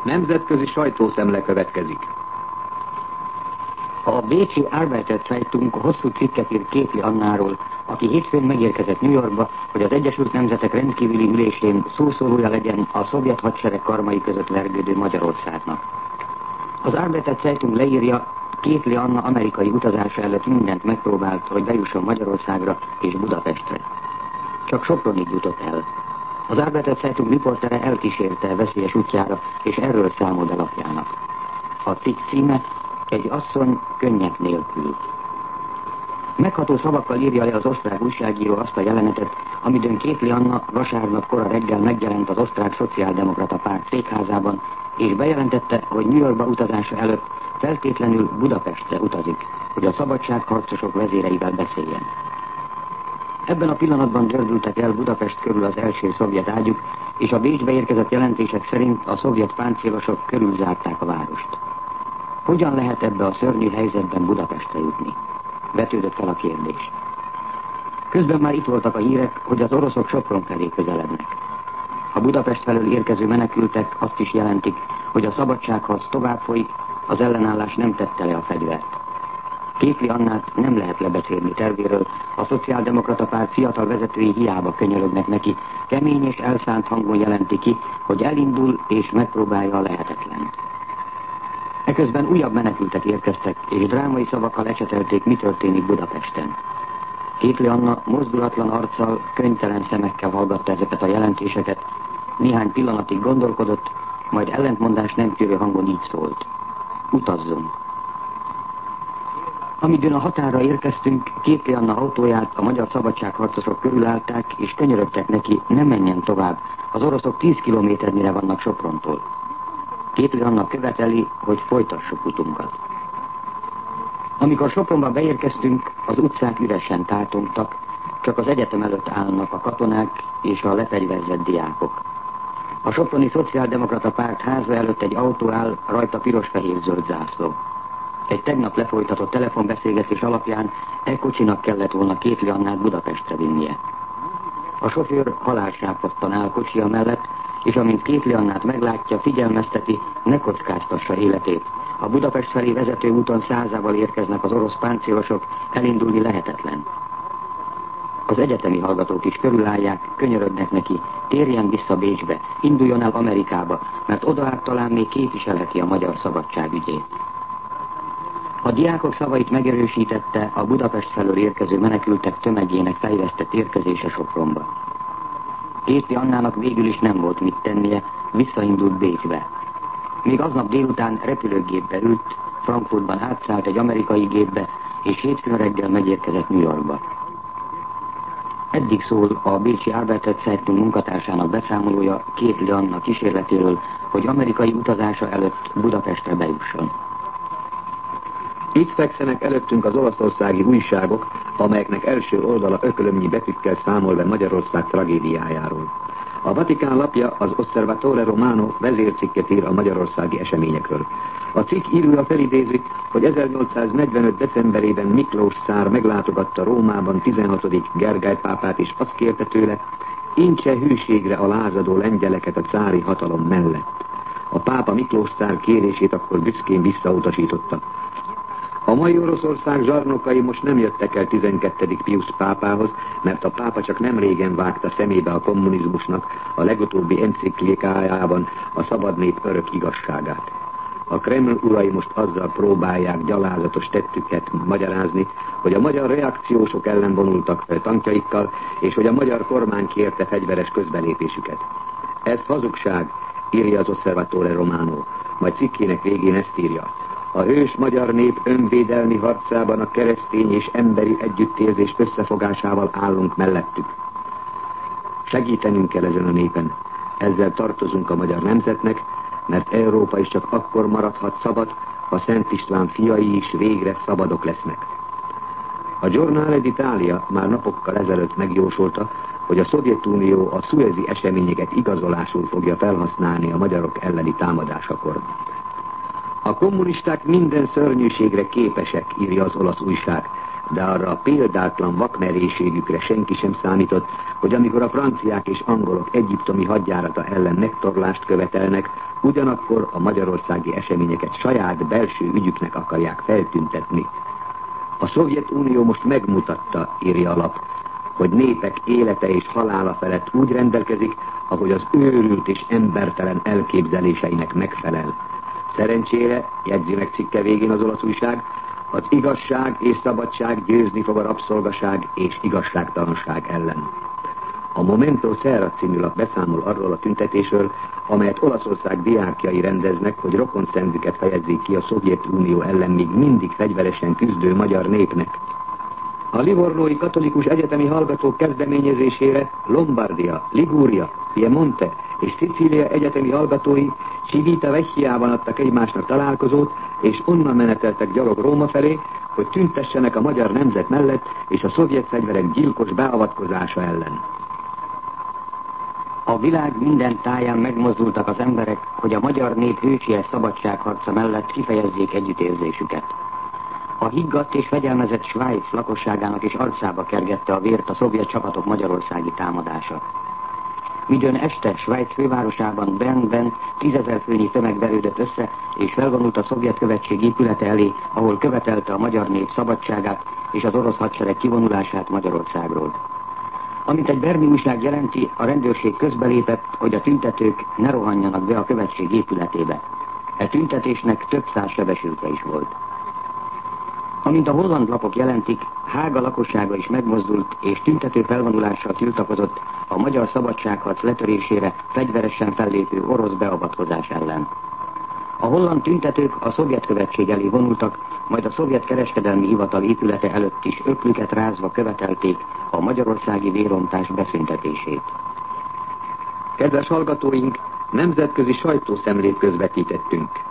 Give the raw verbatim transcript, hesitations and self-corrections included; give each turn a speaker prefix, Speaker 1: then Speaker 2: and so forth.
Speaker 1: Nemzetközi sajtószemle következik.
Speaker 2: A bécsi Arbeiter Zeitung hosszú cikket ír Kétli Annáról, aki hétfőn megérkezett New Yorkba, hogy az Egyesült Nemzetek rendkívüli ülésén szószólója legyen a szovjet hadsereg karmai között vergődő Magyarországnak. Az Arbeiter Zeitung leírja, Kétli Anna amerikai utazása előtt mindent megpróbált, hogy bejusson Magyarországra és Budapestre. Csak Sopronig jutott el. Az Arbeiter Zeitung riportere elkísérte veszélyes útjára, és erről számolt a lapjának. A cikk címe: Egy asszony könnyek nélkül. Megható szavakkal írja le az osztrák újságíró azt a jelenetet, amidőn Kétli Anna vasárnap kora reggel megjelent az osztrák szociáldemokrata párt székházában, és bejelentette, hogy New Yorkba utazása előtt feltétlenül Budapestre utazik, hogy a szabadságharcosok vezéreivel beszéljen. Ebben a pillanatban gördültek el Budapest körül az első szovjet ágyuk, és a Bécsbe érkezett jelentések szerint a szovjet páncélosok körülzárták a várost. Hogyan lehet ebbe a szörnyű helyzetben Budapestre jutni? Vetődött fel a kérdés. Közben már itt voltak a hírek, hogy az oroszok Sopron felé közelednek. A Budapest felől érkező menekültek azt is jelentik, hogy a szabadságharc tovább folyik, az ellenállás nem tette le a fegyvert. Kétli Annát nem lehet lebeszélni tervéről, a szociáldemokrata párt fiatal vezetői hiába könyörögnek neki, kemény és elszánt hangon jelenti ki, hogy elindul és megpróbálja a lehetetlent. Eközben újabb menekültek érkeztek, és drámai szavakkal ecsetelték, mi történik Budapesten. Kétli Anna mozdulatlan arccal, könyvtelen szemekkel hallgatta ezeket a jelentéseket, néhány pillanatig gondolkodott, majd ellentmondás nem tűrő hangon így szólt: Utazzunk! Amidőn a határra érkeztünk, Kétli Anna autóját a magyar szabadságharcosok körülállták, és könyörögtek neki, ne menjen tovább, az oroszok tíz kilométernyire vannak Soprontól. Kétli Anna követeli, hogy folytassuk utunkat. Amikor Sopronba beérkeztünk, az utcák üresen tátongtak, csak az egyetem előtt állnak a katonák és a lefegyverzett diákok. A soproni szociáldemokrata párt háza előtt egy autó áll, rajta piros-fehér-zöld zászló. Egy tegnap lefolytatott telefonbeszélgetés alapján e kocsinak kellett volna Kétli Annát Budapestre vinnie. A sofőr halálsápadtan áll kocsia mellett, és amint Kétli Annát meglátja, figyelmezteti, ne kockáztassa életét. A Budapest felé vezető úton százával érkeznek az orosz páncélosok, elindulni lehetetlen. Az egyetemi hallgatók is körülállják, könyörögnek neki, térjen vissza Bécsbe, induljon el Amerikába, mert odaát talán még képviselheti a magyar szabadság ügyét. A diákok szavait megerősítette a Budapest felől érkező menekültek tömegének fejlesztett érkezése Sopronba. Kétli Annának végül is nem volt mit tennie, visszaindult Bécsbe. Még aznap délután repülőgépbe ült, Frankfurtban átszállt egy amerikai gépbe, és hétfőn reggel megérkezett New Yorkba. Eddig szól a bécsi Arbeiter Zeitung munkatársának beszámolója Kétli Anna kísérletéről, hogy amerikai utazása előtt Budapestre bejusson.
Speaker 1: Itt fekszenek előttünk az olaszországi újságok, amelyeknek első oldala ökölömnyi betűkkel számol be Magyarország tragédiájáról. A Vatikán lapja, az Osservatore Romano vezércikket ír a magyarországi eseményekről. A cikk írója felidézi, hogy ezernyolcszáznegyvenöt decemberében Miklós cár meglátogatta Rómában tizenhatodik Gergely pápát, és azt kérte tőle, intse hűségre a lázadó lengyeleket a cári hatalom mellett. A pápa Miklós cár kérését akkor büszkén visszautasította. A mai Oroszország zsarnokai most nem jöttek el tizenkettedik Piusz pápához, mert a pápa csak nem régen vágta szemébe a kommunizmusnak a legutóbbi enciklikájában a szabad nép örök igazságát. A Kreml urai most azzal próbálják gyalázatos tettüket magyarázni, hogy a magyar reakciósok ellen vonultak fel tankjaikkal, és hogy a magyar kormány kérte fegyveres közbelépésüket. Ez hazugság, írja az Osservatore Romano, majd cikkének végén ezt írja: a hős magyar nép önvédelmi harcában a keresztény és emberi együttérzés összefogásával állunk mellettük. Segítenünk kell ezen a népen, ezzel tartozunk a magyar nemzetnek, mert Európa is csak akkor maradhat szabad, ha Szent István fiai is végre szabadok lesznek. A Giornale d'Italia már napokkal ezelőtt megjósolta, hogy a Szovjetunió a szuezi eseményeket igazolásul fogja felhasználni a magyarok elleni támadásakor. A kommunisták minden szörnyűségre képesek, írja az olasz újság, de arra a példátlan vakmerészségükre senki sem számított, hogy amikor a franciák és angolok egyiptomi hadjárata ellen megtorlást követelnek, ugyanakkor a magyarországi eseményeket saját belső ügyüknek akarják feltüntetni. A Szovjetunió most megmutatta, írja a lap, hogy népek élete és halála felett úgy rendelkezik, ahogy az őrült és embertelen elképzeléseinek megfelel. Szerencsére, jegyzi meg cikke végén az olasz újság, az igazság és szabadság győzni fog a rabszolgaság és igazságtalanság ellen. A Momento Serra című lap beszámol arról a tüntetésről, amelyet Olaszország diákjai rendeznek, hogy rokonszenvüket fejezzék ki a Szovjetunió ellen még mindig fegyveresen küzdő magyar népnek. A livornói katolikus egyetemi hallgatók kezdeményezésére Lombardia, Ligúria, Piemonte és Szicília egyetemi hallgatói Civitavecchiában adtak egymásnak találkozót, és onnan meneteltek gyalog Róma felé, hogy tüntessenek a magyar nemzet mellett és a szovjet fegyverek gyilkos beavatkozása ellen.
Speaker 2: A világ minden táján megmozdultak az emberek, hogy a magyar nép hősies szabadságharca mellett kifejezzék együttérzésüket. A higgadt és fegyelmezett Svájc lakosságának is arcába kergette a vért a szovjet csapatok magyarországi támadása. Midőn este Svájc fővárosában Bernben tízezer főnyi tömeg verődött össze, és felvonult a szovjet követség épülete elé, ahol követelte a magyar nép szabadságát és az orosz hadsereg kivonulását Magyarországról. Amint egy berni újság jelenti, a rendőrség közbelépett, hogy a tüntetők ne rohanjanak be a követség épületébe. E tüntetésnek több száz sebesülte is volt. Amint a holland lapok jelentik, Hága lakossága is megmozdult, és tüntető felvonulással tiltakozott a magyar szabadságharc letörésére fegyveresen fellépő orosz beavatkozás ellen. A holland tüntetők a szovjet követség elé vonultak, majd a szovjet kereskedelmi hivatal épülete előtt is öklüket rázva követelték a magyarországi vérontás beszüntetését.
Speaker 1: Kedves hallgatóink, nemzetközi sajtószemlét közvetítettünk.